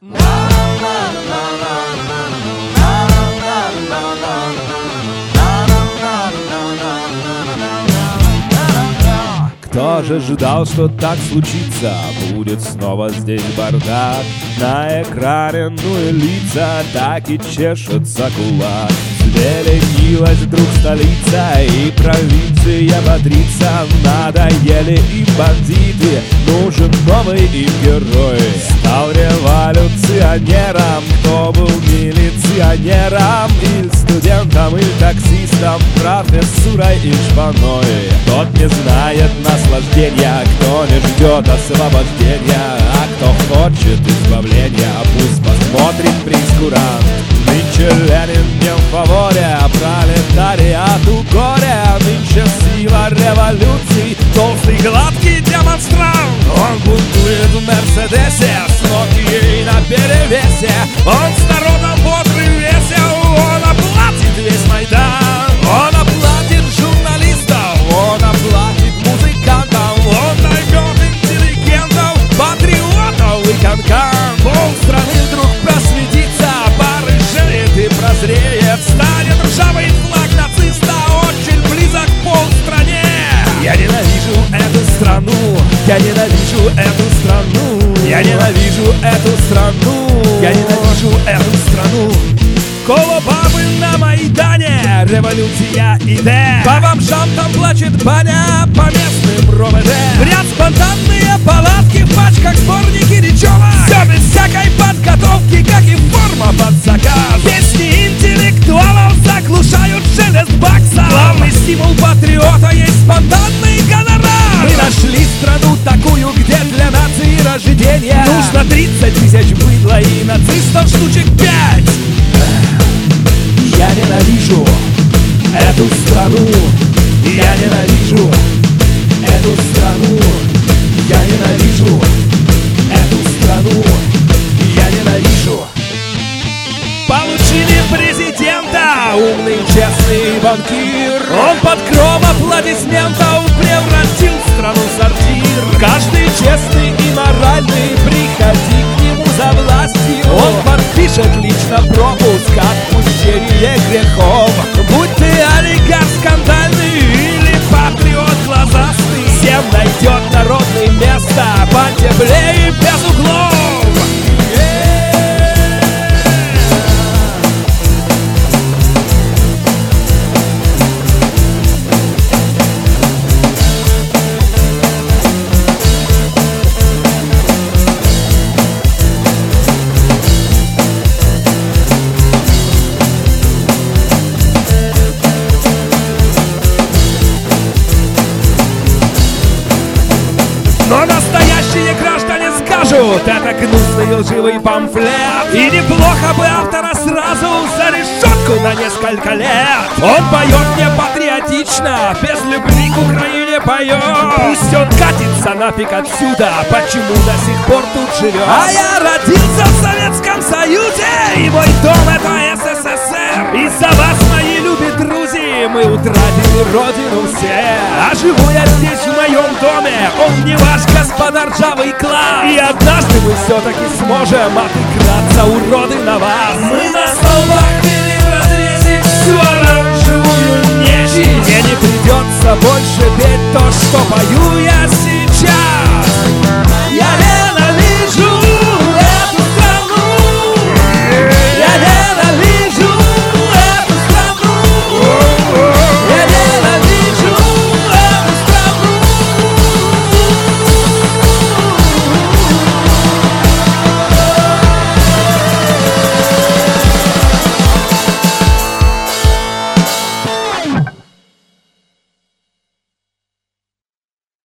Кто же ожидал, что так случится? Будет снова здесь бардак. На экране, ну и лица так и чешется кулак. Взбеленилась вдруг столица, и провинция бодрится. Надоели и бандиты, нужен новый им герой. Стал революционером, кто был милиционером, или студентом, или таксистом, профессурой и шпаной. Тот не знает наслаждения, кто не ждет освобождения, а кто хочет избавления, пусть посмотрит прейскурант. Нынче Ленин не в фаворе, пролетариату горе. Нынче сила революции, толстый гладкий демонстрант. Он бунтует в Мерседесе, с Нокией наперевесе. Он с народом бодрый весел, он оплатит весь Майдан. Он оплатит журналистов, он оплатит музыкантов, он наймет интеллигентов, патриотов и канкан. Полстраны вдруг просветится, порыжеет и прозреет. Станет ржавый флаг нациста очень близок к полстране. Я ненавижу эту страну, я ненавижу эту страну, я ненавижу эту страну, я ненавижу эту страну. Коло бабы на Майдане, революция иде. По бомжам там плачет баня, по местным РОВД. В ряд спонтанные палатки, в пачках сборники Ричева. Все без всякой подготовки, как и форма под заказ. Песни интеллектуалов заглушают шелест бакса. Главный стимул патриота есть спонтанный гонорар. Мы нашли страну такую, где для нации рождения нужно 30 тысяч быдла и нацистов штучек 5. Я ненавижу эту страну, я ненавижу эту страну, я ненавижу эту страну, я ненавижу. Получили президента умный, честный банкир. Он под гром аплодисментов превратил страну в сортир. Каждый честный и моральный, приходи к нему за властью. Он подпишет лично пропуск, отпущение грехов. Будь ты олигарх скандальный или патриот глазастый, всем найдет народное место потеплее без углов. Но настоящие граждане скажут, это гнусный лживый памфлет. И неплохо бы автора сразу за решетку на несколько лет. Он поет не патриотично, без любви к Украине поет. Пусть он катится нафиг отсюда, почему до сих пор тут живет. А я родился в Советском Союзе, и мой дом это СССР. Из-за вас, мои любые друзья, мы утратили родину все. А живу я здесь в моем доме, он не ваш, господа, ржавый класс. И однажды мы все-таки сможем отыграться, уроды, на вас. Мы на столбах пили в разрезе всю оранжевую нечисть. Мне не придется больше петь то, что пою я сейчас. Я